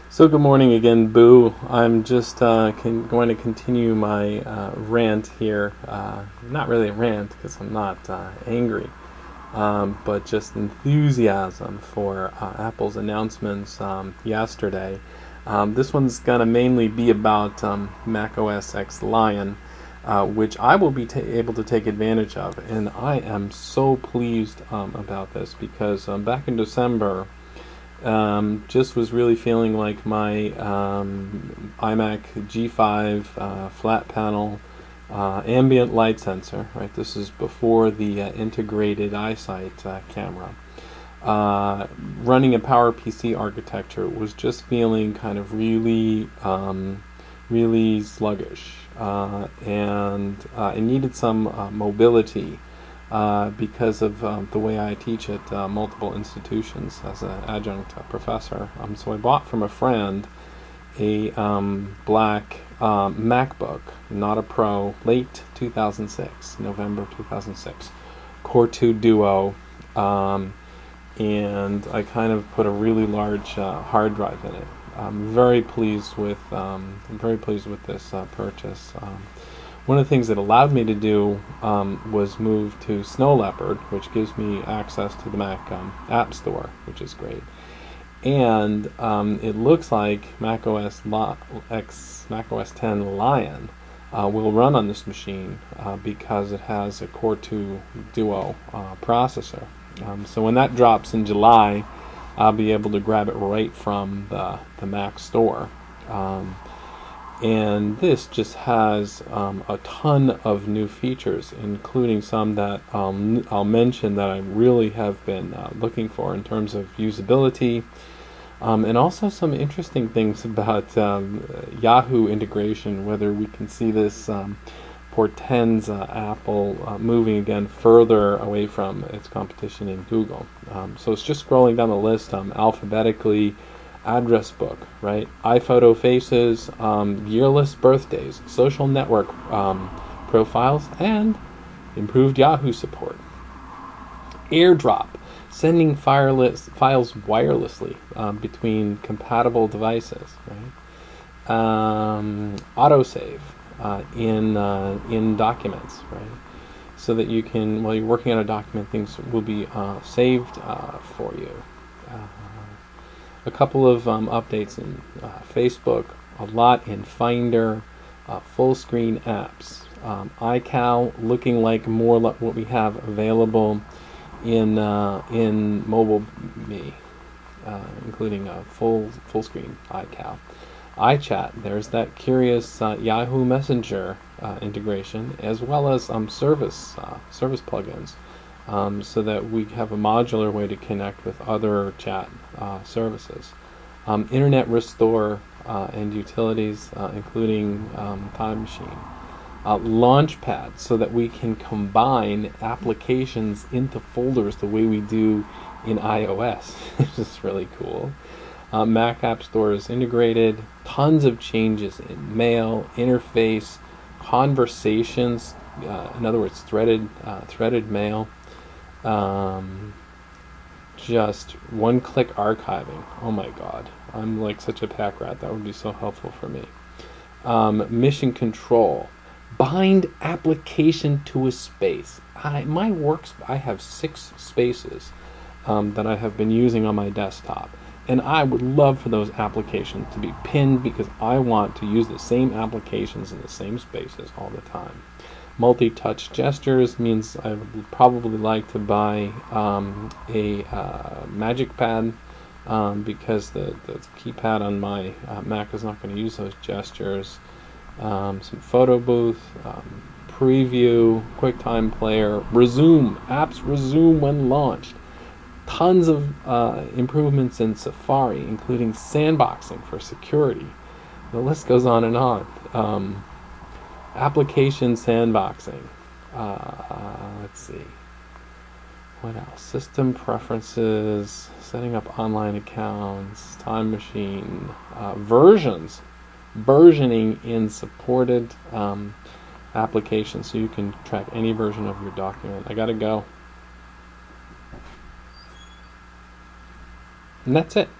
So good morning again, Boo. I'm just going to continue my rant here. Not really a rant because I'm not angry, but just enthusiasm for Apple's announcements yesterday. This one's going to mainly be about Mac OS X Lion, which I will be able to take advantage of. And I am so pleased about this because back in December, just was really feeling like my iMac G5 flat panel ambient light sensor, right? This is before the integrated iSight camera. Running a PowerPC architecture was just feeling kind of really sluggish, and it needed some mobility because of the way I teach at multiple institutions as an adjunct professor. So I bought from a friend a black MacBook, not a Pro, late 2006, November 2006, Core 2 Duo, and I kind of put a really large hard drive in it. I'm very pleased with this purchase. One of the things it allowed me to do was move to Snow Leopard, which gives me access to the Mac App Store, which is great. And it looks like Mac OS X Lion will run on this machine because it has a Core 2 Duo processor. So when that drops in July, I'll be able to grab it right from the Mac Store. And this just has a ton of new features, including some that I'll mention that I really have been looking for in terms of usability, and also some interesting things about Yahoo integration, whether we can see this portends Apple moving again further away from its competition in Google. So it's just scrolling down the list alphabetically. Address book, right? iPhoto faces, yearless birthdays, social network profiles, and improved Yahoo support. AirDrop, sending files wirelessly between compatible devices, right? Autosave in documents, right? So that you can, while you're working on a document, things will be saved for you. A couple of updates in Facebook, a lot in Finder, full screen apps. iCal looking like more like what we have available in MobileMe, including a full screen iCal. iChat, there's that curious Yahoo Messenger integration, as well as service plugins. So that we have a modular way to connect with other chat services. Internet Restore and utilities, including Time Machine. Launchpad, so that we can combine applications into folders the way we do in iOS, which is really cool. Mac App Store is integrated. Tons of changes in mail, interface, conversations, in other words, threaded mail. Just one-click archiving. Oh my god, I'm like such a pack rat. That would be so helpful for me. Mission control. Bind application to a space. I have 6 spaces that I have been using on my desktop, and I would love for those applications to be pinned because I want to use the same applications in the same spaces all the time. Multi-touch gestures means I would probably like to buy a Magic Pad because the keypad on my Mac is not going to use those gestures. Some photo booth, preview, QuickTime Player, resume. Apps resume when launched. Tons of improvements in Safari, including sandboxing for security. The list goes on and on. Application sandboxing. Let's see. What else? System preferences, setting up online accounts, Time Machine, versioning in supported applications, so you can track any version of your document. I gotta go. And that's it.